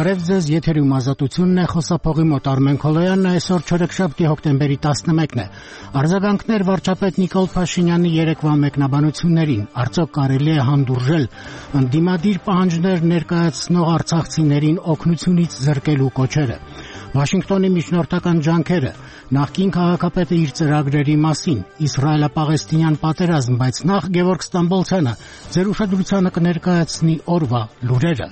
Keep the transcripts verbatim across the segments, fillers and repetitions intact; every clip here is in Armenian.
Բարև ձեզ, եթերում ազատությունն է, խոսափողի մոտ Արմեն Քոլոյանն է, այսօր չորեքշաբթի հոկտեմբերի տասնմեկն է։ Արձագանքներ վարչապետ Նիկոլ Փաշինյանի երեկվա մեկնաբանություններին, արդյոք կարելի է հանդուրժել ընդդիմադիր պահանջներ ներկայացնող արցախցիներին օգնությունից զրկելու կոչերը։ Վաշինգտոնի միջնորդական ջանքերը, նախկին քաղաքապետը իր ծրագրերի մասին, Իսրայելա-Պաղեստինյան պատերազմ, բայց նախ Գևորգ Ստամբոլցյանը ձեր ուշադրությանը կներկայացնի օրվա լուրերը։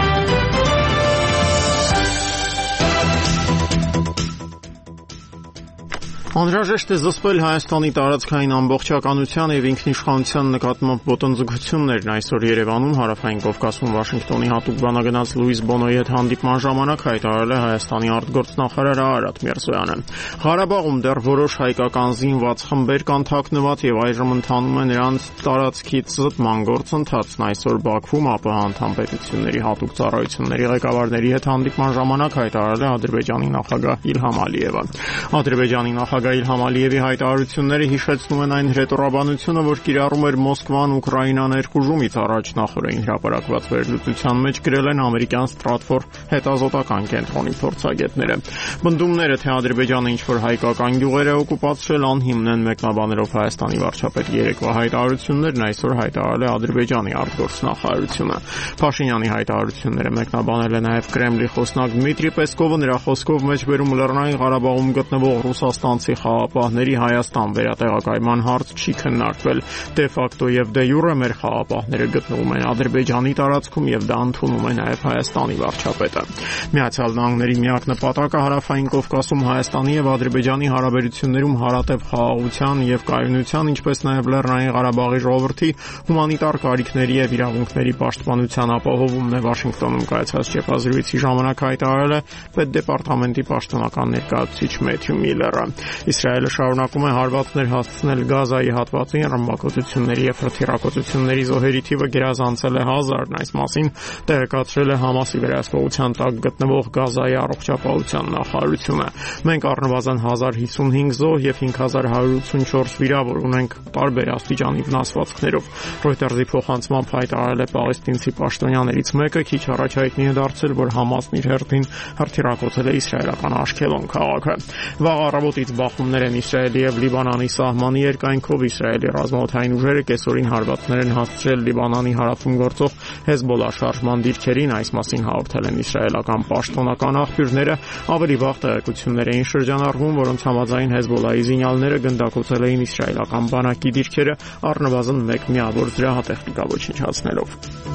Անհրաժեշտ է զսպել Հայաստանի տարածքային ամբողջականության եւ ինքնիշխանության նկատմամբ ոտնձգություններն այսօր Երևանում հարավային Կովկասում Վաշինգտոնի հատուկ բանագնաց Լուիս Բոնոյի հետ հանդիպման ժամանակ հայտարարել է Հայաստանի արտգործնախարար Արարատ Միրզոյանը։ Ղարաբաղում դեռ որոշ հայկական զինված խմբեր կան թաքնված եւ այժմ ընթանում է նրանց տարածքից զտման գործընթացն այսօր Բաքվում ԱՊՀ անդամ պետությունների հատուկ ծառայությունների ղեկավարների հետ հանդիպման ժամանակ հայտարարել է Ադրբեջանի նախագահ Իլհամ Ալիևը։ Ադրբեջանի նախագահ Իլհամ Ալիևի հայտարարությունները հիշեցնում են այն հրետորաբանությունը, որ կիրառում էր Մոսկվան Ուկրաինա ներխուժումից առաջ նախորդին հրապարակված վերլուծության մեջ գրել են ամերիկյան Ստրատֆոր հետազոտական կենտրոնի փորձագետները։ Բնդումները, թե Ադրբեջանը ինչ-որ հայկական գյուղեր է օկուպացրել, անհիմն են, մեկնաբաներով Հայաստանի վարչապետի երեկվա հայտարարություններն այսօր հայտարարել է Ադրբեջանի արտգործնախարարությունը։ Փաշինյանի հայտարարությունները մեկնաբանել է նաև Կրեմլի խոսնակ Դմիտրի Պեսկովը, նրա խոսքով մեջբերում Լեռնային Ղարաբաղում գտնվող ռուսաստանցի խաղապահների Հայաստան վերատեղակայման հարց չի քննարկվել։ Դե ֆակտո եւ դե յուրե մեր խաղապահները գտնվում են Ադրբեջանի տարածքում եւ դա ընդունում է նաեւ Հայաստանի վարչապետը։ Միացյալ Նահանգների միակ նպատակը հարավային Կովկասում Հայաստանի եւ Ադրբեջանի հարաբերություններում հարատև խաղաղության եւ կայունության, ինչպես նաեւ Լեռնային Ղարաբաղի ժողովրդի հումանիտար կարիքների եւ իրավունքների պաշտպանության ապահովումն է Վաշինգտոնում կայացած ճեպազրույցի ժամանակ հայտարարել է պետդեպարտամենտի պաշտոնական ներկայացուցիչ Մեթյու Միլլերը։ Իսրայելը շարունակում է հարվածներ հասցնել Գազայի հատվածին, ռմբակոծությունների եւ հրթիռակոծությունների զոհերի թիվը գերազանցել է հազարն, այս մասին տեղեկացրել է Համասի վերահսկողության տակ գտնվող Գազայի առողջապահության նախարարությունը։ Մենք առնվազն հազար հիսունհինգ զոհ եւ հինգ հազար հարյուր ութսունչորս վիրավոր ունենք տարբեր աստիճանի վնասվածքներով։ Ռոյտերզի փոխանցմամբ հայտարարել է պաղեստինցի պաշտոնյաներից մեկը, քիչ առաջ հայտնի է դարձել, որ Համասն իր հերթին հրթիռակոծել է իսրայելական Աշքելոն քաղաքը։ Վաղ առավոտից բախումներ են Իսրայելի եւ Լիբանանի սահմանի երկայնքով։ Իսրայելի ռազմաօդային ուժերը կեսօրին հարվածներ են հասցրել Լիբանանի հարավում գործող Հեզբոլլա շարժման դիրքերին, այս մասին հաղորդել են իսրայելական պաշտոնական աղբյուրները։ Ավելի վաղ տեղեկություններ էին շրջանառվում, որոնց համաձայն Հեզբոլլայի զինյալները գնդակոծել էին իսրայելական բանակի դիրքերը, առնվազն մեկ միավոր զրահատեխնիկա ոչնչացնելով։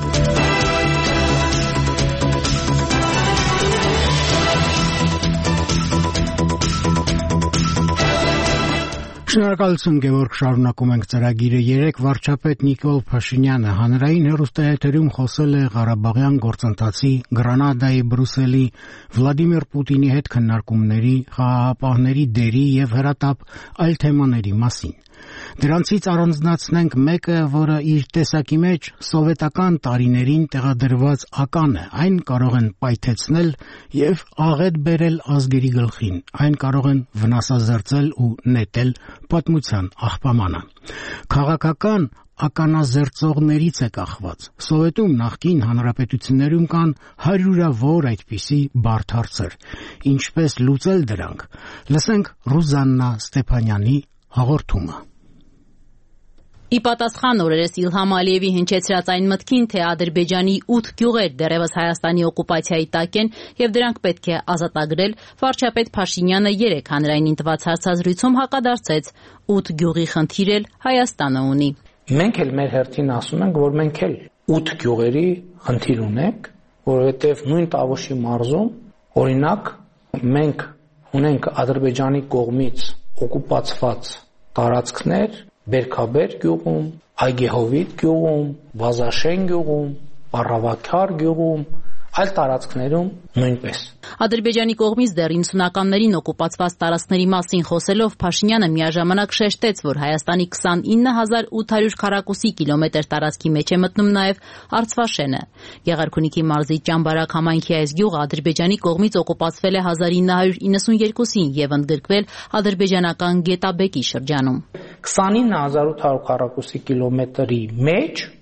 Շնորհակալություն Գևորգ, շարունակում ենք ծրագիրը։ Երեկ վարչապետ Նիկոլ Փաշինյանը հանրային հեռուստաեթերում խոսել է Ղարաբաղյան գործընթացի, Գրանադայի, Բրյուսելի, Վլադիմիր Պուտինի հետ քննարկումների, խաղաղապահների դերի եւ հրատապ այլ թեմաների մասին։ Դրանցից առանձնացնենք մեկը, որը իր տեսակի մեջ սովետական տարիներին տեղադրված ական է, այն կարող են պայթեցնել եւ աղետ բերել ազգերի գլխին, այն կարող են վնասազերծել ու նետել պատմության աղբամանը։ Քաղաքական ականազերծողներից է կախված։ Սովետում նախկին հանրապետություններում կան հարյուրավոր այդպիսի բարդ հարցեր։ Ինչպես լուծել դրանք։ Լսենք Ռուզաննա Ստեփանյանի հաղորդումը։ Ի պատասխան օրերս Իլհամ Ալիևի հնչեցրած այն մտքին, թե Ադրբեջանի ութ գյուղեր դեռևս Հայաստանի օկուպացիայի տակ են եւ դրանք պետք է ազատագրել, վարչապետ Փաշինյանը երեկ հանրայինին տված հարցազրույցում հակադարձեց. ութ գյուղի խնդիր էլ Հայաստանը ունի։ Մենք էլ մեր հերթին ասում ենք, որ մենք էլ ութ գյուղերի խնդիր ունենք, որովհետեւ նույն Տավուշի մարզում, օրինակ, մենք ունենք Ադրբեջանի կողմից օկուպացված տարածքներ Բերքաբեր գյուղում, Այգեհովիտ գյուղում, Վազաշեն գյուղում, Պառավաքար գյուղում, այլ տարածքներում նույնպես։ Ադրբեջանի կողմից դեռ իննսունականներին օկուպացված տարածքների մասին խոսելով Փաշինյանը միաժամանակ շեշտեց, որ Հայաստանի քսանինը հազար ութ հարյուր քառակուսի կիլոմետր տարածքի մեջ է մտնում նաև Արցվաշենը։ Գեղարքունիքի մարզի Ճամբարակ համայնքի այս գյուղը Ադրբեջանի կողմից օկուպացվել է հազար ինը հարյուր իննսունյոթին եւ ընդգրկվել ադրբեջանական Գետաբեկի շրջանում։ քսանինը հազար ութ հարյուր քառակուսի կիլոմետրի մեջ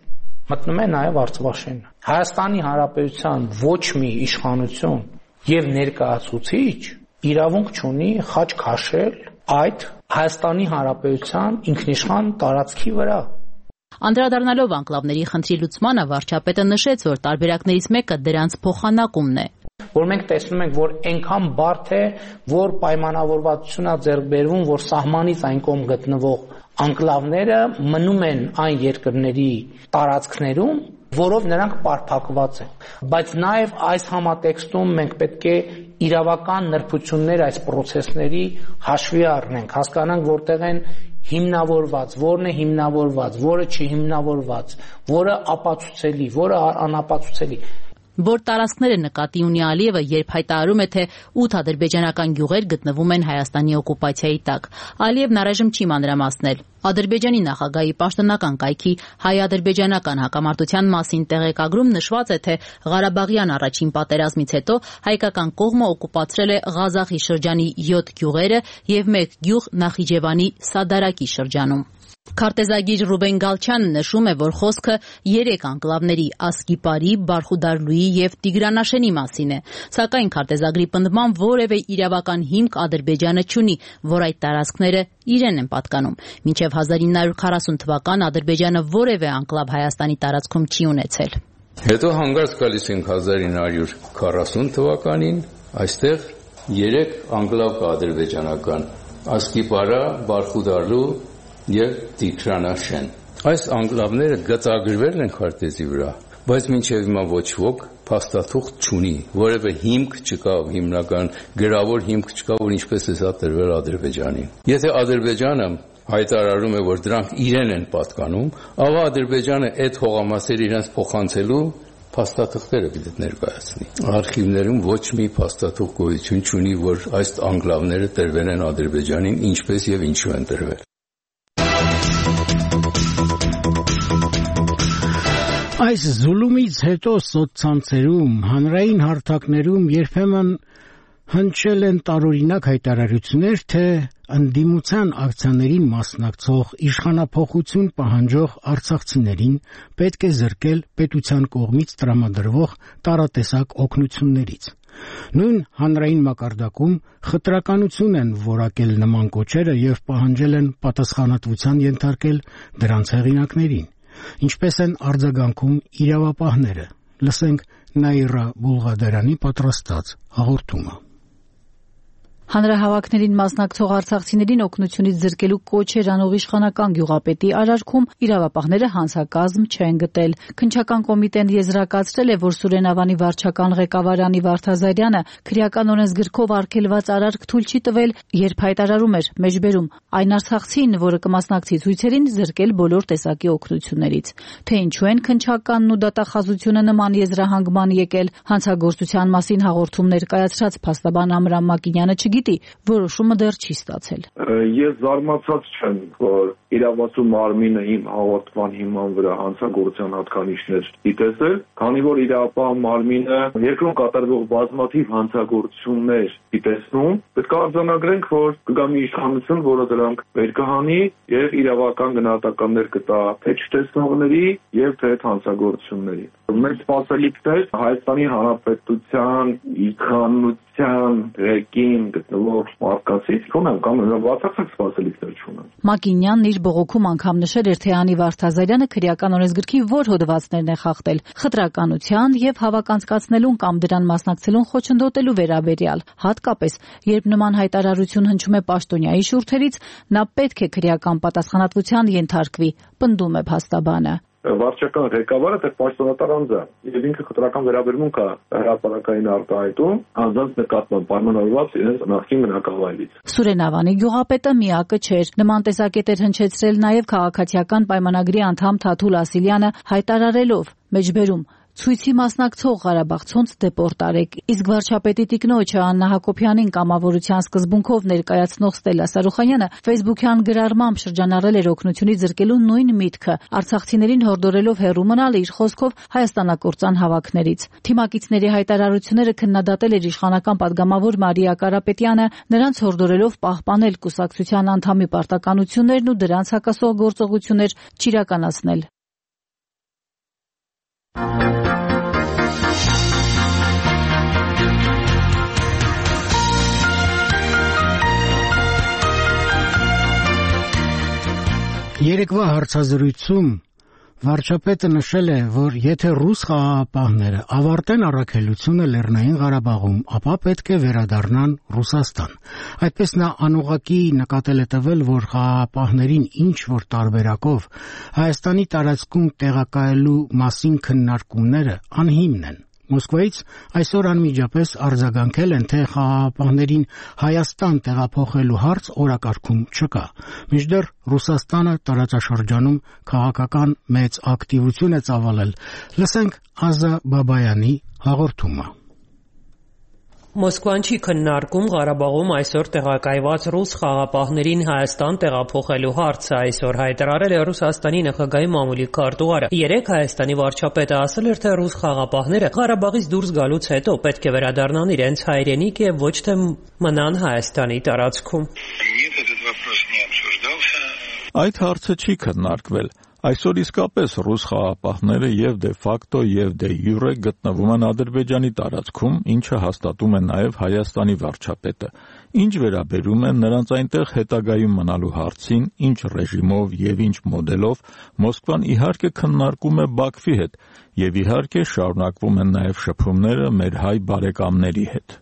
մտնում է նաև Արցախաշենը։ Հայաստանի Հանրապետության ոչ մի իշխանություն եւ ներկայացուցիչ իրավունք չունի խաչ քաշել այդ Հայաստանի Հանրապետության ինքնիշխան տարածքի վրա։ Անդրադառնալով անկլավների խնդրի լուծմանը վարչապետը նշեց, որ տարբերակներից մեկը դրանց փոխանակումն է։ Որ մենք տեսնում ենք, որ այնքան բարդ է, որ պայմանավորվածությունա ձեռք բերվում, որ սահմանից այն կողմ գտնվող անկլավները մնում են այն երկրների տարածքներում, որով նրանք պարփակված են։ Բայց նաև այս համատեքստում մենք պետք է իրավական նրբություններ այս process-ների հաշվի առնենք, հասկանանք որտեղ են հիմնավորված, որն է հիմնավորված, որը չի հիմնավորված, որը ապացուցելի, որը անապացուցելի։ Որ տարածքները նկատի ունի Ալիևը, երբ հայտարարում է, թե ութ ադրբեջանական գյուղեր գտնվում են Հայաստանի օկուպացիայի տակ։ Ալիևն առայժմ չի մանրամասնել։ Ադրբեջանի նախագահի պաշտոնական կայքի հայ-ադրբեջանական հակամարտության մասին տեղեկագրում նշված է, թե Ղարաբաղյան առաջին պատերազմից հետո հայկական կողմը օկուպացրել է Ղազախի շրջանի յոթ գյուղերը եւ մեկ գյուղ Նախիջևանի Սադարակի շրջանում։ Քարտեզագիր Ռուբեն Գալչյանը նշում է, որ խոսքը երեք անկլավների Ասկիպարի, Բարխուդարլուի եւ Տիգրանաշենի մասին է, սակայն քարտեզագրի պնդման որևէ իրավական հիմք Ադրբեջանը չունի, որ այդ տարածքները իրեն են պատկանում։ Մինչև հազար ինը հարյուր քառասուն թվական Ադրբեջանը որևէ անկլավ Հայաստանի տարածքում չի ունեցել։ Հետո հանգարց գալիս ենք հազար ինը հարյուր քառասուն թվականին, այստեղ երեք անկլավ կա ադրբեջանական՝ Ասկիպարա, Բարխուդարլու եւ Տիգրանաշեն։ Այս անկլավները գծագրվել են քարտեզի վրա, բայց մինչև հիմա ոչ ոք փաստաթուղթ չունի, որևէ հիմք չկա, հիմնական գրավոր հիմք չկա, որ ինչպես է սա տրվել Ադրբեջանին։ Եթե Ադրբեջանը հայտարարում է, որ դրանք իրեն են պատկանում, ապա Ադրբեջանը այդ հողամասերը իրենց փոխանցելու փաստաթղթերը պիտի ներկայացնի։ Արխիվներում ոչ մի փաստաթուղթ գոյություն չունի, որ այս անկլավները տրվել են Ադրբեջանին, ինչպես եւ ինչու են տրվել։ Այս զուլումից հետո սոցցանցերում, հանրային հարթակներում երբեմն հնչել են տարօրինակ հայտարարություններ, թե ընդդիմության ակցիաներին մասնակցող իշխանափոխություն պահանջող արցախցիներին պետք է զրկել պետության կողմից տրամադրվող տարատեսակ օգնություններից։ Նույն հանրային մակարդակում խտրականություն են որակել նման կոչերը եւ պահանջել են պատասխանատվության ենթարկել դրանց հեղինակներին։ Ինչպես են արձագանքում իրավապահները։ Լսենք Նաիրա Բուլղադարյանի պատրաստած հաղորդումը։ Հանրահավաքներին մասնակցող արցախցիներին օգնությունից զրկելու կոչեր անող իշխանական գյուղապետի արարքում իրավապահները հանցակազմ չեն գտել։ Քննչական կոմիտեն եզրակացրել է, որ Սուրեն Ավանի վարչական ղեկավար Անի Վարդազարյանը քրեական օրենսգրքով արգելված արարք թույլ չի տվել, երբ հայտարարում էր մեջբերում այն արցախցին, որը կմասնակցի ցույցերին, զրկել բոլոր տեսակի օգնություններից։ Թե ինչու են քննչականն ու դատախազությունը նման եզրահանգման եկել, հանցագործության մասին հաղորդում ներկայացրած փաստաբան Ամրամ Մակինյանը չգիտի, որոշումը դեռ չի ստացել։ Ես զարմացած չեմ, որ իրավասու մարմինը իմ հաղորդման հիման վրա հանցագործության հատկանիշներ դիտել, քանի որ իրավապահ մարմինը երկրում կատարվող բազմաթիվ հանցագործություններ դիտեցնում, պետք է արձանագրենք, որ կգա մի իշխանություն, որը դրանք վեր կհանի եւ իրավական գնահատականներ կտա թե չտեսնողների եւ թե հանցագործությունների։ Մեր սպասելիքներ Հայաստանի Հանրապետության իշխանության ղեկին գտնվող մարդկանցից չունեն կամ բացարձակ սպասելիքներ չունեն։ Մակինյանն իր բողոքում անգամ նշել էր, թե Անի Վարդազարյանը քրեական օրենսգրքի որ հոդվածներն է խախտել՝ խտրականության եւ հավաքանցկացնելուն կամ դրան մասնակցելուն խոչընդոտելու վերաբերյալ։ Հատկապես, երբ նման հայտարարություն հնչում է պաշտոնյայի շուրթերից, նա պետք է քրեական պատասխանատվության ենթարկվի, պնդում է փաստաբանը։ Վարչական ղեկավարը դեռ պաշտոնատար անձ է եւ ինքը խտրական վերաբերմունք է հրապարակային արտահայտում անձանց նկատմամբ պայմանավորված իրենց նախկին բնակավայրից։ Սուրեն Ավանի գյուղապետը միակը չէր։ Նման տեսակետ էր հնչեցրել նաեւ քաղաքացիական պայմանագրի անդամ Թաթուլ Ասիլյանը, հայտարարելով մեջբերում ցույցի մասնակցող Ղարաբաղցոնց դեպորտ արեք, իսկ վարչապետի տիկնոջը Աննա Հակոբյանին կամավորության սկզբունքով ներկայացնող Ստելա Սարուխանյանը ֆեյսբուքյան գրառմամբ շրջանառել էր օգնությունից զրկելու նույն միտքը, արցախցիներին հորդորելով հեռու մնալ իր խոսքով հայաստանակործան հավաքներից։ Թիմակիցների հայտարարությունները քննադատել էր իշխանական падգամավոր Մարիա Կարապետյանը, նրանց հորդորելով պահպանել կուսակցության անդամի պարտականություններն ու դրանց հակասող գործողություններ չիրականացնել։ Երեկվա հարցազրույցում վարչապետը նշել է, որ եթե ռուս խաղաղապահները ավարտեն առաքելությունը Լեռնային Ղարաբաղում, ապա պետք է վերադառնան Ռուսաստան։ Այդպես նա անուղղակի նկատել է տվել, որ խաղաղապահներին ինչ-որ տարբերակով Հայաստանի տարածքում տեղակայելու մասին քննարկումները անհիմն են։ Մոսկվայից այսօր անմիջապես արձագանքել են, թե խաղաղապահներին Հայաստան տեղափոխելու հարց օրակարգում չկա։ Մինչդեռ Ռուսաստանը տարածաշրջանում քաղաքական մեծ ակտիվություն է ծավալել։ Լսենք Ազա Բաբայանի հաղորդումը։ Մոսկվան չի քննարկում Ղարաբաղում այսօր տեղակայված ռուս խաղաղապահներին Հայաստան տեղափոխելու հարցը, այսօր հայտարարել է Ռուսաստանի նախագահի մամուլի քարտուղարը։ Երեկ Հայաստանի վարչապետը ասել էր, թե ռուս խաղաղապահները Ղարաբաղից դուրս գալուց հետո պետք է վերադառնան իրենց հայրենիք եւ ոչ թե մնան Հայաստանի տարածքում։ Այդ հարցը չի քննարկվել։ Այսօր իսկապես ռուս խաղաղապահները եւ դե ֆակտո եւ դե յուրե գտնվում են Ադրբեջանի տարածքում, ինչը հաստատում է նաեւ Հայաստանի վարչապետը։ Ինչ վերաբերում է նրանց այնտեղ հետագայում մնալու հարցին, ինչ ռեժիմով եւ ինչ մոդելով, Մոսկվան իհարկե քննարկում է Բաքվի հետ եւ իհարկե շարունակվում են նաեւ շփումները մեր հայ բարեկամների հետ։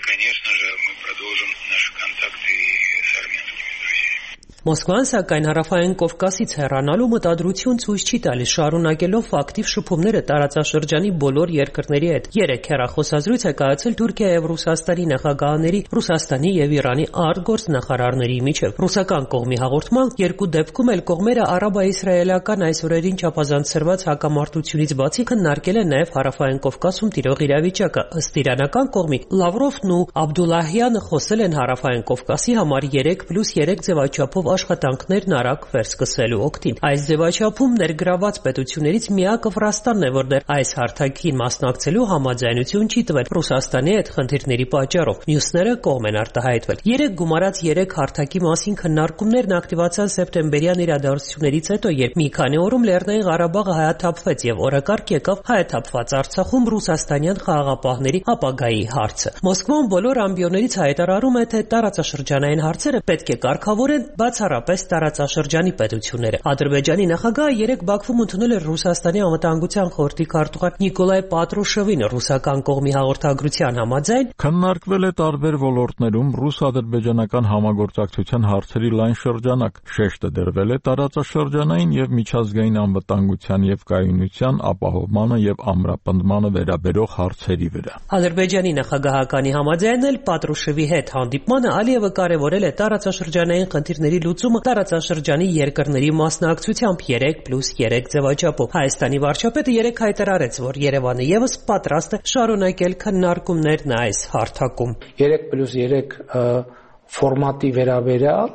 Մոսկվան, սակայն, Հարավային Կովկասից հեռանալու մտադրություն ցույց չի տալիս, շարունակելով ակտիվ շփումները տարածաշրջանի բոլոր երկրների հետ։ Երեք հեռախոսազրույց է կայացել Թուրքիայի եւ Ռուսաստանի նախագահների, Ռուսաստանի եւ Իրանի արտգործնախարարների միջեւ։ Ռուսական կողմի հաղորդման երկու դեպքում էլ կողմերը արաբա-իսրայելական այս օրերին չափազանցրված հակամարտությունից բացի քննարկել են նաեւ Հարավային Կովկասում տիրող իրավիճակը։ Ըստ իրանական կողմի, Լավրովն ու Աբդուլլահյանը խոսել են Հարավային Կովկասի համար երեք պլյուս երեք ձևաչափով աշխատանքներն արագ վերսկսելու օգտին։ Այս ձևաչափում ներգրաված պետություններից միակը Վրաստանն է, որ դեռ այս հարթակին մասնակցելու համաձայնություն չի տվել Ռուսաստանի հետ խնդիրների պատճառով։ Մյուսները կողմ են արտահայտվել։ Երեք գումարած երեք հարթակի մասին քննարկումներն ակտիվացան սեպտեմբերյան իրադարձություններից հետո, երբ մի քանի օրում Լեռնային Ղարաբաղը հայաթափվեց եւ օրակարգ եկավ հայաթափված Արցախում ռուսաստանյան խաղաղապահների ապագայի հարցը։ Մոսկվան բոլոր ամբիոններից հայտարարում է, թե տարածաշրջանային հարցերը պետք է կարգավորեն բացառապես տարածաշրջանի պետությունները։ Ադրբեջանի նախագահը երեք Բաքվում ընդունել էր Ռուսաստանի անվտանգության խորհրդի քարտուղար Նիկոլայ Պատրուշևին ռուսական կողմի հաղորդագրության համաձայն քննարկվել է տարբեր ոլորտներում ռուս-ադրբեջանական համագործակցության հարցերի լայն շրջանակ։ Շեշտը դրվել է տարածաշրջանային եւ միջազգային անվտանգության եւ կայունության ապահովմանը եւ ամրապնդմանը վերաբերող հարցերի վրա։ Ադրբեջանի նախագահականի համաձայն էլ Պատրուշևի հետ հանդիպմանը Ալիևը կարևորել է տարածաշրջանային խնդիրների լուծումը տարածաշրջանի երկրների մասնակցությամբ երեք պլյուս երեք ձևաչափով։ Հայաստանի վարչապետը երեք հայտարարեց, որ Երևանը եւս պատրաստ է շարունակել քննարկումներն այս հարթակում։ երեք պլյուս երեք ֆորմատի վերաբերյալ,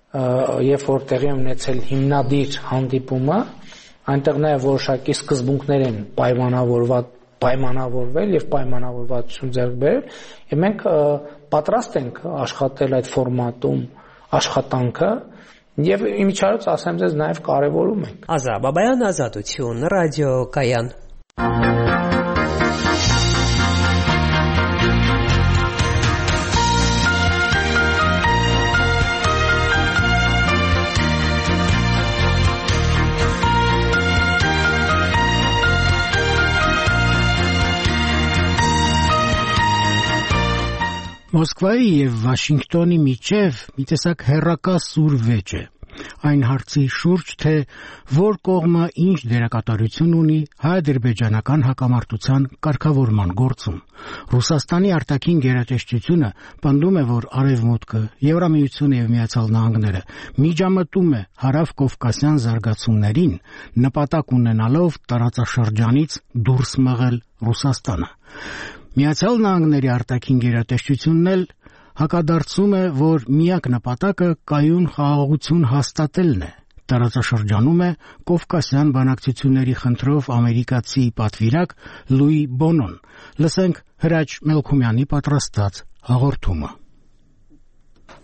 երբ որ տեղի ունեցել հիմնադիր հանդիպումը, այնտեղ նաեւ որոշակի սկզբունքներ են պայմանավորված պայմանավորվել եւ պայմանավորվածություն ձեռք բերել, եւ մենք պատրաստ ենք աշխատել այդ ֆորմատում աշխատանքը եւ իմիջիայլոց ասեմ ձեզ նաեւ կարեւորում ենք։ Ազա Բաբայան, Ազատություն, ռադիոկայան։ Մոսկվայի եւ Վաշինգտոնի միջև մի տեսակ հեռակա սուր վեճ է։ Այն հարցի շուրջ, թե որ կողմը ինչ դերակատարություն ունի հայ-ադրբեջանական հակամարտության կարգավորման գործում։ Ռուսաստանի արտաքին գերատեսչությունը պնդում է, որ Արևմուտքը, Եվրամիությունը եւ Միացյալ Նահանգները միջամտում է հարավ-կովկասյան զարգացումներին, նպատակ ունենալով տարածաշրջանից դուրս մղել Ռուսաստանը։ Միացյալ Նահանգների արտաքին գերատեսչությունն էլ հակադարձում է, որ միակ նպատակը կայուն խաղաղություն հաստատելն է։ Տարածաշրջանում է Կովկասյան բանակցությունների խնդրով ամերիկացի պատվիրակ Լուի Բոնոն։ Լսենք Հրաչ Մելքումյանի պատրաստած հաղորդումը։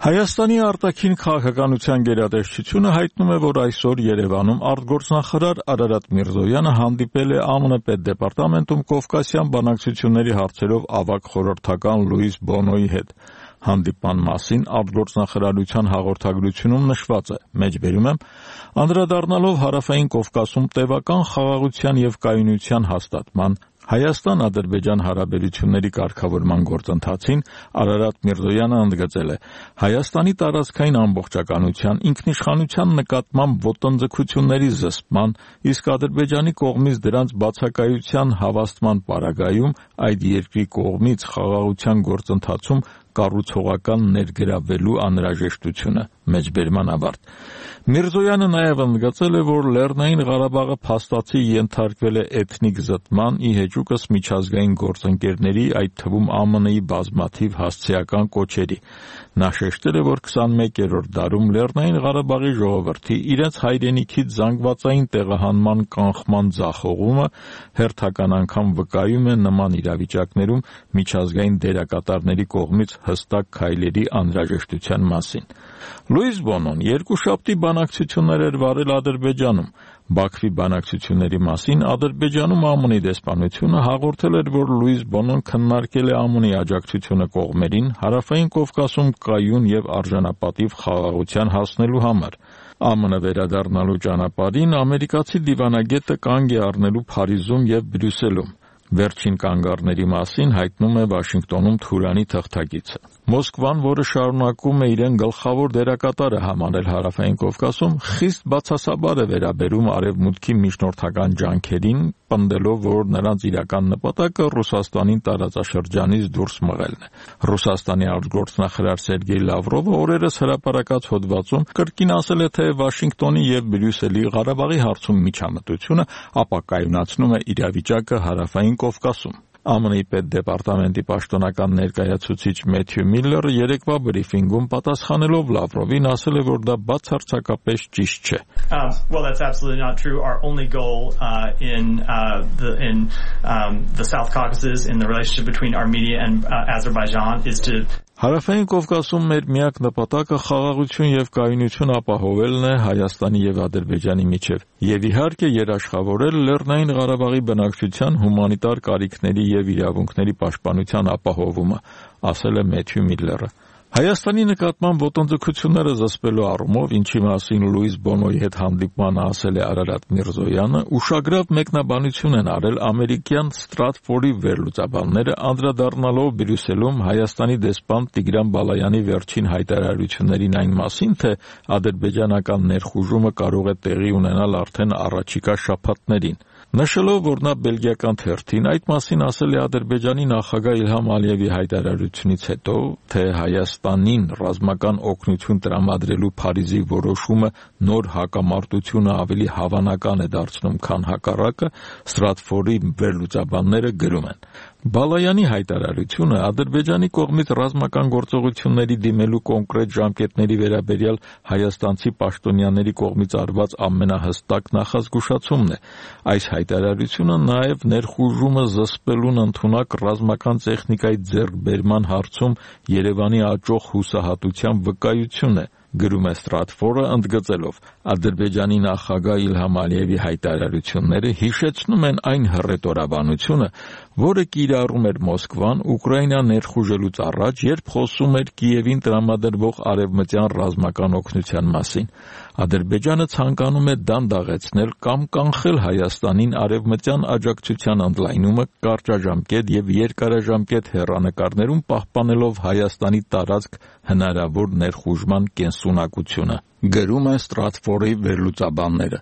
Հայաստանի արտաքին քաղաքականության գերատեսչությունը հայտնում է, որ այսօր Երևանում արտգործնախարար Արարատ Միրզոյանը հանդիպել է ԱՄՆ պետդեպարտամենտում Կովկասյան բանակցությունների հարցերով ավագ խորհրդական Լուիս Բոնոյի հետ։ Հանդիպման մասին արտգործնախարարության հաղորդագրությունում նշված է. մեջբերում եմ, անդրադառնալով Հարավային Կովկասում տևական խաղաղության եւ կայունության հաստատման, Հայաստան-Ադրբեջան հարաբերությունների կարգավորման գործընթացին Արարատ Միրզոյանը ընդգծել է. Հայաստանի տարածքային ամբողջականության, ինքնիշխանության նկատմամբ ոտնձգությունների զսպման, իսկ Ադրբեջանի կողմից դրանց բացակայության հավաստման պարագայում այդ երկրի կողմից խաղաղության գործընթացում կառուցողական ներգրավելու անհրաժեշտությունը։ Մեջբերման ավարտ։ Միրզոյանը նաև ընդգծել է, որ Լեռնային Ղարաբաղը փաստացի ենթարկվել է էթնիկ զտման, ի հեճուկս միջազգային գործընկերների, այդ թվում ԱՄՆ-ի բազմաթիվ հասցեական կոչերի։ Նա շեշտել է, որ քսանմեկերորդ դարում Լեռնային Ղարաբաղի ժողովրդի իրենց հայրենիքից զանգվածային տեղահանման կանխման ձախողումը հերթական անգամ վկայում է նման իրավիճակներում միջազգային դերակատարների կողմից հստակ քայլերի անհրաժեշտության մասին։ Լուիս Բոնոն երկուշաբթի բանակցություններ էր վարել Ադրբեջանում։ Բաքվի բանակցությունների մասին Ադրբեջանում ԱՄՆ-ի դեսպանությունը հաղորդել էր, որ Լուիս Բոնոն քննարկել է ԱՄՆ-ի աջակցությունը կողմերին Հարավային Կովկասում կայուն եւ արժանապատիվ խաղաղության հասնելու համար։ ԱՄՆ վերադառնալու ճանապարհին ամերիկացի դիվանագետը կանգ է առնելու Փարիզում եւ Բրյուսելում։ Վերջին կանգառների մասին հայտնում է Վաշինգտոնում Թուրանի թղթակիցը։ Մոսկվան, որը շարունակում է իրեն գլխավոր դերակատարը համարել Հարավային Կովկասում, խիստ բացասաբար է վերաբերում Արևմուտքի միջնորդական ջանքերին, պնդելով, որ նրանց իրական նպատակը Ռուսաստանին տարածաշրջանից դուրս մղելն է։ Ռուսաստանի արտգործնախարար Սերգեյ Լավրովը օրերս հրապարակած հոդվածում կրկին ասել է, թե Վաշինգտոնի եւ Բրյուսելի Ղարաբաղի հարցում միջամտությունը ապակայունացնում է իրավիճակը Հարավային Կովկասում։ ԱՄՆ-ի պետդեպարտամենտի պաշտոնական ներկայացուցիչ Մեթյու Միլլերը երեկվա բրիֆինգում պատասխանելով Լավրովին ասել է, որ դա բացարձակապես ճիշտ չէ։ Um, well, that's absolutely not true. Our only goal uh, in uh, the in um, the South Caucasus, in the relationship between Armenia and uh, Azerbaijan, is to Հարավային Կովկասում մեր միակ նպատակը խաղաղություն եւ կայունություն ապահովելն է Հայաստանի եւ Ադրբեջանի միջեւ եւ իհարկե երաշխավորել Լեռնային Ղարաբաղի բնակչության հումանիտար կարիքների եւ իրավունքների պաշտպանության ապահովումը, ասել է Մեթյու Միլլերը։ Հայաստանի նկատմամբ ոտնձգությունները զսպելու առումով, ինչի մասին Լուիս Բոնոյի հետ հանդիպմանը ասել է Արարատ Միրզոյանը, ուշագրավ մեկնաբանություն են արել ամերիկյան Ստրատֆորդի վերլուծաբանները, անդրադառնալով Բրյուսելում Հայաստանի դեսպան Տիգրան Բալայանի վերջին հայտարարություններին այն մասին, թե ադրբեջանական ներխուժումը կարող է տեղի ունենալ արդեն առաջիկա շաբաթներին։ Նշելով, որ նա բելգիական թերթին այդ մասին ասել է Ադրբեջանի նախագահ Իլհամ Ալիևի հայտարարությունից հետո, թե Հայաստանին ռազմական օգնություն տրամադրելու Փարիզի որոշումը նոր հակամարտությունը ավելի հավանական է դարձնում, քան հակառակը, Ստրատֆորդի վերլուծաբանները գրում են. Բալայանի հայտարարությունը Ադրբեջանի կողմից ռազմական գործողությունների դիմելու կոնկրետ ժամկետների վերաբերյալ հայաստանցի պաշտոնյաների կողմից արված ամենահստակ նախազգուշացումն է։ Այս հայտարարությունը նաև ներխուժումը զսպելուն ընդունակ ռազմական տեխնիկայի ձեռքբերման հարցում Երևանի աճող հուսահատության վկայություն է, գրում է Ստրատֆորդը ընդգծելով. Ադրբեջանի նախագահ Իլհամ Ալիևի հայտարարությունները հիշեցնում են այն հռետորաբանությունը, որը կիրառում էր Մոսկվան Ուկրաինա ներխուժելուց առաջ, երբ խոսում էր Կիևին տրամադրվող արևմտյան ռազմական օգնության մասին։ Ադրբեջանը ցանկանում է դանդաղեցնել կամ կանխել Հայաստանին արևմտյան աջակցության ընդլայնումը կարճաժամկետ եւ երկարաժամկետ հեռանկարներում պահպանելով Հայաստանի տարածք հնարավոր ներխուժման կենսունակությունը, գրում է Ստրատֆորդի վերլուծաբանները։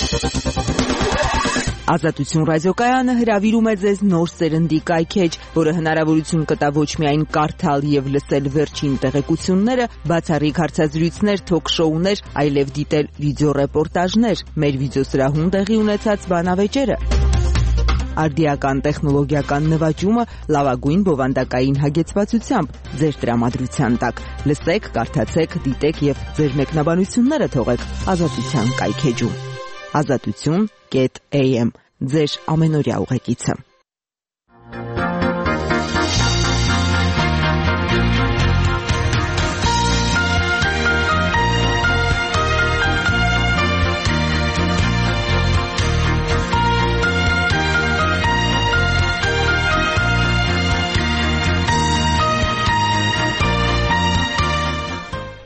Ազատություն ռադիոկայանը հրավիրում է ձեզ նոր սերնդի կայքեջ, որը հնարավորություն կտա ոչ միայն կարդալ եւ լսել վերջին տեղեկությունները, բացառիկ հարցազրույցներ, թոք-շոուներ, այլև դիտել վիդեոռեպորտաժներ, մեր վիդեոսրահում տեղի ունեցած բանավեճերը։ Արդիական տեխնոլոգիական նվաճումը լավագույն բովանդակային հագեցվածությամբ ձեր տրամադրության տակ։ Լսեք, կարդացեք, դիտեք եւ ձեր մեկնաբանությունները թողեք Ազատության կայքեջում։ Ազատություն կետ էյ էմ ձեր ամենօրյա ուղեկիցը։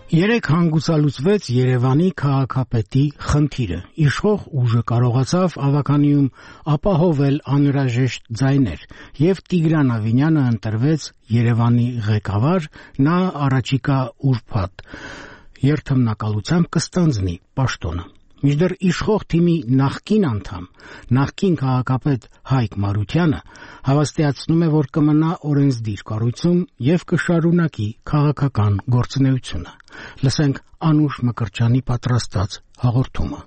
Երեք հանգուցալուծվեց Երևանի քաղաքապետի խնդիրը։ Իշխող ուժը կարողացավ ավականիում ապահովել անհրաժեշտ ձայներ, եւ Տիգրան Ավինյանը ընտրվեց Երևանի ղեկավար, նա առաջիկա ուրբաթ երթմնակալությամբ կստանձնի պաշտոնը։ Մինչդեռ իշխող թիմի նախկին անդամ, նախկին քաղաքապետ Հայկ Մարությանը հավաստիացնում է, որ կմնա օրենսդիր կառույցում եւ կշարունակի քաղաքական գործունեությունը։ Լսենք Անուշ Մկրտչյանի պատրաստած հաղորդումը։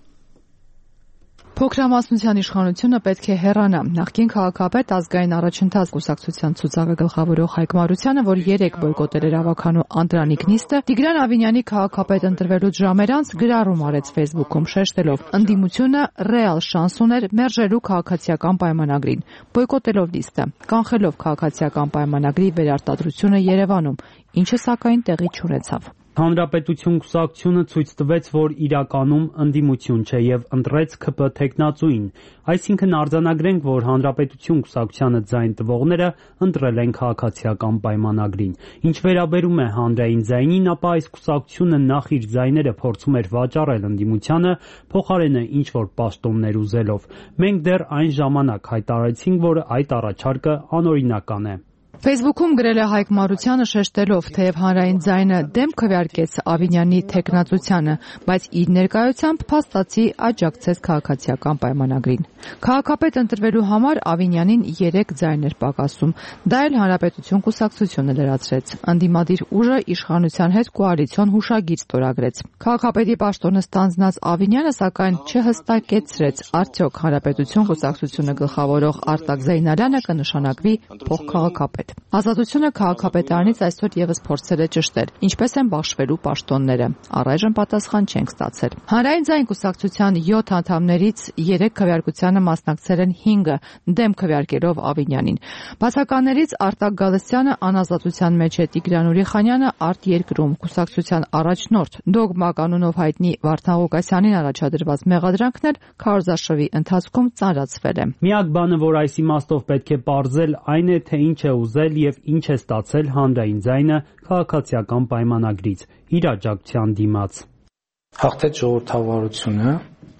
Փոքրամասնության իշխանությունը պետք է հեռանա։ Նախկին քաղաքապետ ազգային առաջընթաց կուսակցության ցուցակը գլխավորող Հայկ Մարությանը, որ երեք բոյկոտել էր ավականու Անդրանիկ նիստը, Տիգրան Ավինյանի քաղաքապետ ընտրվելուց ժամեր անց գրառում արեց Facebook-ում շեշտելով. «Ընդդիմությունը ռեալ շանս ուներ մերժելու քաղաքացիական պայմանագրին, բոյկոտելով նիստը, կանխելով քաղաքացիական պայմանագրի վերարտադրությունը Երևանում, ինչը սակայն տեղի չունեցավ»։ Հանրապետություն կուսակցությունը ցույց տվեց, որ իրականում ընդդիմություն չէ եւ ընտրեց ՔՊ թեկնածուին, այսինքն արձանագրենք, որ Հանրապետություն կուսակցությանը ձայն տվողները ընտրել են քաղաքացիական պայմանագրին։ Ինչ վերաբերում է հանրային ձայնին, ապա այս կուսակցությունը նախ իր ձայները փորձում էր վաճառել ընդդիմությանը, փոխարենը ինչ որ պաշտոններ ուզելով։ Մենք դեռ այն ժամանակ հայտարարեցինք, որ այդ առաջարկը անօրինական է։ Facebook-ում գրել է Հայկ Մարությանը շեշտելով, թեև հանրային ձայնը դեմ քվեարկեց Ավինյանի թեկնածությանը, բայց իր ներկայությամբ փաստացի աջակցեց քաղաքացիական պայմանագրին։ Քաղաքապետ ընտրվելու համար Ավինյանին երեք ձայն էր պակասում, դա էլ Հանրապետություն կուսակցությունը լրացրեց։ Ընդդիմադիր ուժը իշխանության հետ կոալիցիոն հուշագիր ստորագրեց։ Քաղաքապետի պաշտոնը ստանձնած Ավինյանը սակայն չհստակեցրեց, արդյոք Հանրապետություն կուսակցությունը գլխավորող Արտակ Զեյնալյանը կնշանակվի փոխքաղաքապետ։ Ազատությունը քաղաքապետարանից այսօր եւս փորձել է ճշտել, ինչպես են բաշխվելու պաշտոնները։ Առայժմ պատասխան չենք ստացել։ Հանրային ձայն կուսակցության յոթ անդամներից երեք քվեարկությանը մասնակցել են հինգը, դեմ քվեարկելով Ավինյանին։ Բացականներից Արտակ Գալստյանը անազատության մեջ է, Տիգրան Ուրիխանյանը արտերկրում, կուսակցության առաջնորդ Դոգմա կանոնով հայտնի Վարդան Ղուկասյանին առաջադրված մեղադրանքն էլ քարոզարշավի ընթացքում ծանրացվել է։ Միակ բանը, որ այս իմաստով պետք է պարզել, այն է, թե ինչ է ուզել եւ ինչ է ստացել հանրային ձայնը քաղաքացիական պայմանագրից իր աջակցության դիմաց։ Հաղթեց ժողովրդավարությունը,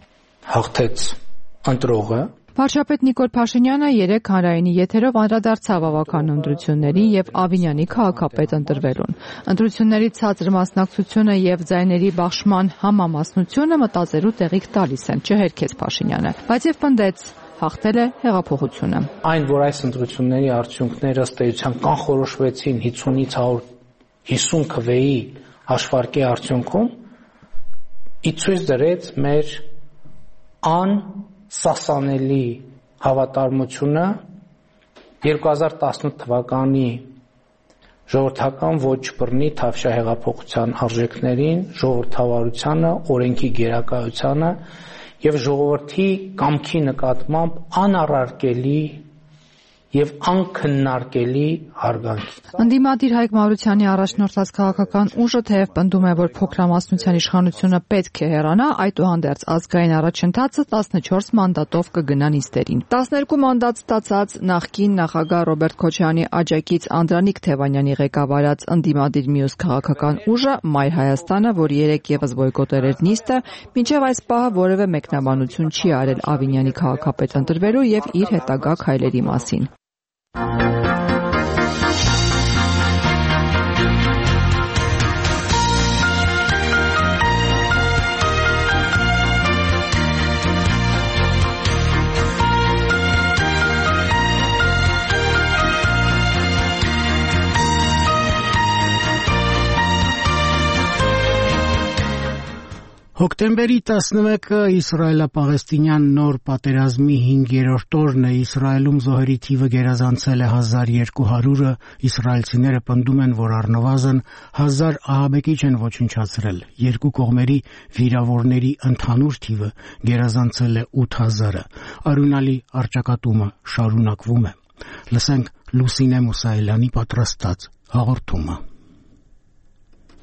հաղթեց ընտրողը։ Վարչապետ Նիկոլ Փաշինյանը երեք հանրայինի եթերով անդրադարձավ ավականու ընտրությունների եւ Ավինյանի քաղաքապետ ընտրվելուն։ Ընտրությունների ցածր մասնակցությունը եւ ձայների բաշխման համամասնությունը մտածելու տեղիք տալիս են, չհերքեց Փաշինյանը, բայց եւ պնդեց հաղթել է հեղափոխությունը։ Այն, որ այս ընտրությունների արդյունքները ըստ էության կանխորոշվեցին հիսունից հիսուն քվեի հաշվարկի արդյունքում, իցույց դրեց մեր անսասանելի հավատարմությունը երկու հազար տասնութ թվականի ժողովրդական ոչ բռնի Թավշյա հեղափոխության արժեքներին, ժողովրդավարությանը, օրենքի գերակայությանը եւ ժողովրդի կամքի նկատմամբ անառարկելի եւ անքննարկելի հարգանքի։ Ընդդիմադիր Հայկ Մարությանի առաջնորդած քաղաքական ուժը թեև պնդում է, որ փոքրամասնության իշխանությունը պետք է հեռանա, այդուհանդերձ ազգային առաջընթացը տասնչորս մանդատով կգնա նիստերին։ տասներկու մանդատ ստացած նախկին նախագահ Ռոբերտ Քոչարյանի աջակից Անդրանիկ Թևանյանի ղեկավարած ընդդիմադիր մյուս քաղաքական ուժը Մայր Հայաստանը, որ երեք եւս բոյկոտել էր նիստը, մինչեւ այս պահը որևէ մեկնաբանություն չի արել Ավինյանի քաղաքապետ ընտրվելու եւ իր հետագա քայլերի մասին։ Հոկտեմբերի տասնմեկը իսրայելա-պաղեստինյան նոր պատերազմի հինգերորդ օրն է, Իսրայելում զոհերի թիվը գերազանցել է հազար երկու հարյուրը, իսրայելցիները պնդում են, որ առնվազն հազար ահաբեկիչ են ոչնչացրել, երկու կողմերի վիրավորների ընդհանուր թիվը գերազանցել է ութ հազարը, արյունալի առճակատումը շարունակվում է։ Լսենք Լուսինե Մուսայելյանի պատրաստած հաղորդումը։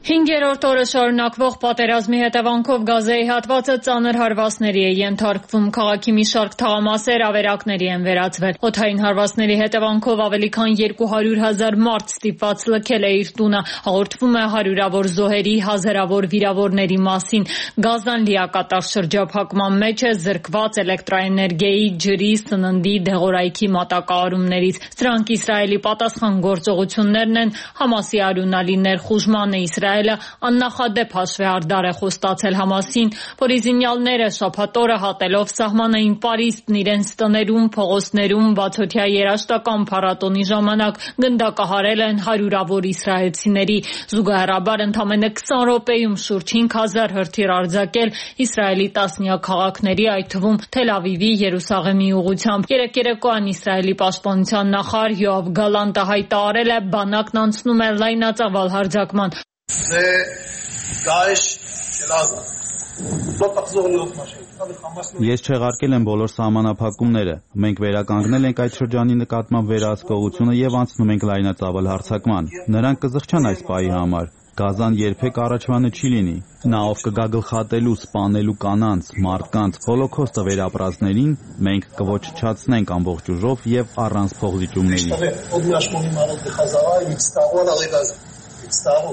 Հինգերորդ օրը շարունակվող պատերազմի հետևանքով Գազայի հատվածը ծանր հարվածների է ենթարկվում։ Քաղաքի մի շարք թաղամասեր ավերակների են վերածվել։ Օդային հարվածների հետևանքով ավելի քան երկու հարյուր հազար մարդ ստիպված լքել է իր տունը։ Հաղորդվում է հարյուրավոր զոհերի, հազարավոր վիրավորների մասին։ Գազան լիակատար շրջափակման մեջ է զրկված էլեկտրաէներգիայի, ջրի, սննդի, դեղորայքի մատակարարումներից։ Սրանք Իսրայելի պատասխան գործողություններն են Համասի արյունալի ներխուժմանը։ Իսրայելը աննախադեպ հաշվեհարդար է խոստացել Համասին, որի զինյալները շաբաթ օրը հատելով սահմանային պարիսպն իրենց տներում, փողոցներում բացօթյա երաժշտական փառատոնի ժամանակ գնդակահարել են հարյուրավոր իսրայելցիների։ Զուգահեռաբար ընդամենը քսան րոպեում շուրջ հինգ հազար հրթիռ արձակել Իսրայելի տասնյակ քաղաքների, այդ թվում Թել Ավիվի, Երուսաղեմի ուղղությամբ։ Երեկ երեկոյան Իսրայելի պաշտպանության նախարար Յոավ Գալանտը հայտարարել է, բանակն անցնում է լայնածավալ հարձակման։ זה դայեշ של עזה. לא תחזור להיות מה שהייתה. Ես չեղարկել եմ բոլոր սահմանափակումները։ Մենք վերականգնել ենք այդ շրջանի նկատմամբ վերահսկողությունը եւ անցնում ենք լայնածավալ հարձակման։ Նրանք կզղջան այս պահի համար։ Գազան երբեք առաջվանը չի լինի։ Նա ով կգա գլխատելու, սպանելու կանանց, մարդկանց, հոլոքոստը վերապրածներին, մենք կոչնչացնենք ամբողջ ուժով եւ առանց փողզիջումների։ עוד מאה ושמונים מעלות בחזרה, הם יצטערו על הרגע הזה. יצטערו.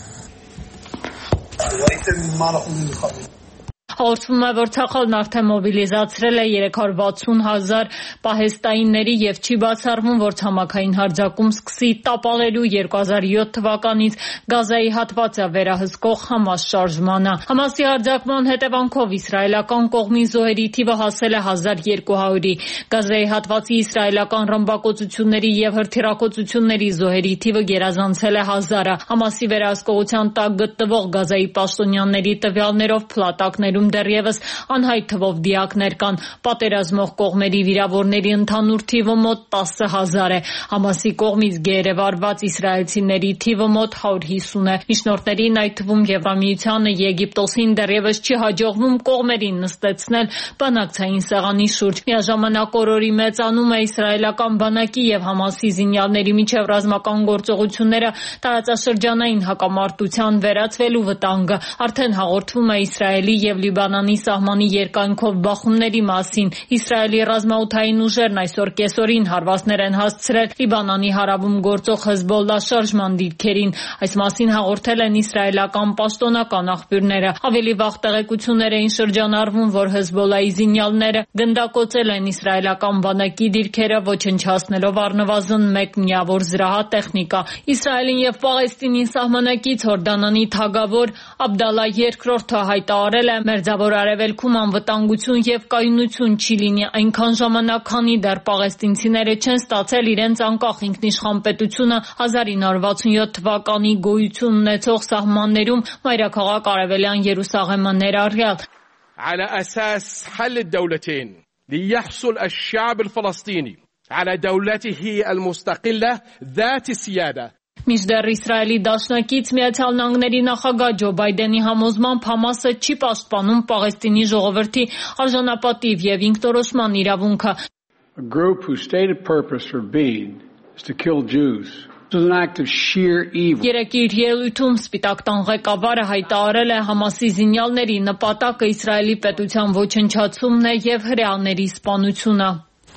ראיתם מה אנחנו נלחמים. Հաղորդվում է, որ Ցախալն արդեն մոբիլիզացրել է երեք հարյուր վաթսուն հազար պահեստայինների եւ չի բացառվում, որ ցամաքային հարձակում սկսի տապալելու երկու հազար յոթ թվականից Գազայի հատվածը վերահսկող Համաս շարժմանը։ Համասի հարձակման հետևանքով իսրայելական կողմի զոհերի թիվը հասել է հազար երկու հարյուրի։ Գազայի հատվածի իսրայելական ռմբակոծությունների եւ հրթիռակոծությունների զոհերի թիվը գերազանցել է հազարը։ Համասի վերահսկողության տակ գտնվող Գազայի պաշտոնյաների տվյալներով փլատակներում դեռևս անհայտ թվով դիակներ կան։ Պատերազմող կողմերի վիրավորների ընդհանուր թիվը մոտ տասը հազար է։ Համասի կողմից գերեվարված իսրայելցիների թիվը մոտ հարյուր հիսուն է։ Միջնորդներին, այդ թվում Եվրամիությանը, Եգիպտոսին դեռևս չի հաջողվում կողմերին նստեցնել բանակցային սեղանի շուրջ։ Միաժամանակ օրորի մեծանում է իսրայելական բանակի եւ Համասի զինյալների միջև ռազմական գործողությունները, տարածաշրջանային հակամարտության վերածվելու վտանգը։ Արդեն հաղորդվում է Իսրայելի եւ Լիբանանի սահմանի երկայնքով բախումների մասին։ Իսրայելի ռազմաօդային ուժերն այսօր կեսօրին հարվածներ են հասցրել Լիբանանի հարավում գործող Հեզբոլլա շարժման դիրքերին։ Այս մասին հաղորդել են իսրայելական պաշտոնական աղբյուրները։ Ավելի վաղ տեղեկություններ էին շրջանառվում, որ Հեզբոլլայի զինյալները գնդակոծել են իսրայելական բանակի դիրքերը, ոչնչացնելով առնվազն մեկ միավոր զրահատեխնիկա։ Իսրայելին եւ Պաղեստինին սահմանակից Հորդանանի թագավոր Աբդալլա երկրորդը հայտարարել է, Մերձավոր Արևելքում անվտանգություն եւ կայունություն չի լինի այնքան ժամանակ, քանի դեռ պաղեստինցիները չեն ստացել իրենց անկախ ինքնիշխան պետությունը հազար ինը հարյուր վաթսունյոթ թվականի գոյություն ունեցող սահմաններում, մայրաքաղաք Արևելյան Երուսաղեմը ներառյալ։ على أساس حل الدولتين ليحصل الشعب الفلسطيني على دولته المستقلة ذات السيادة. Մինչդեռ Իսրայելի դաշնակից Միացյալ Նահանգների նախագահ Ջո Բայդենի համոզմամբ Համասը չի պաշտպանում Պաղեստինի ժողովրդի արժանապատիվ եւ ինքնորոշման իրավունքը։ A group whose stated purpose for being is to kill Jews. It was an act of sheer evil. Երեկ իր ելույթում Սպիտակ տան ղեկավարը հայտարարել է Համասի զինյալների նպատակը Իսրայելի պետության ոչնչացումն է եւ հրեաների սպանությունը։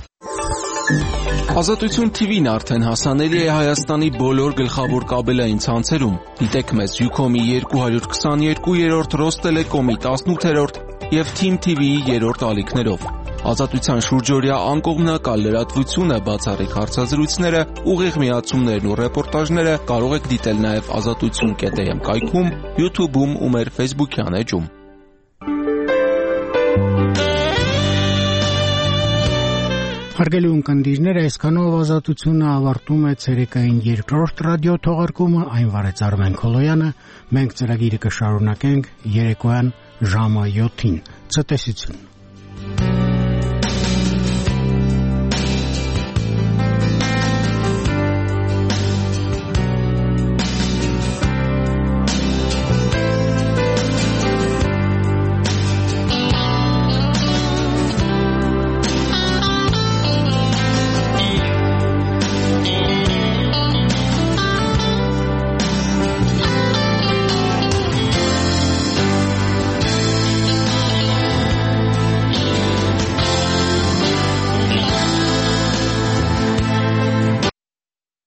Ազատություն թիվին արդեն հասանելի է Հայաստանի բոլոր գլխավոր կաբելային ցանցերում։ Դիտեք մեզ Յուքոմի երկու հարյուր քսաներկու, Ռոստելեկոմի տասնութերորդ եւ Թիմ թի վիի երրորդ ալիքներով։ Ազատության շուրջօրյա անկողմնակալ լրատվությունը, բացառիկ հարցազրույցները, ուղիղ միացումներն ու ռեպորտաժները կարող եք դիտել նաեւ ազատություն կետ էմ կայքում, YouTube-ում ու մեր Facebook-յան էջում։ Հարգելի ունկնդիրներ, այսքանով ազատությունը ավարտում է ցերեկային երկրորդ ռադիո թողարկումը, այն վարեց Արմեն Քոլոյանը, մենք ծրագիրը կշարունակենք երեկոյան ժամը յոթին։ Ցտեսություն։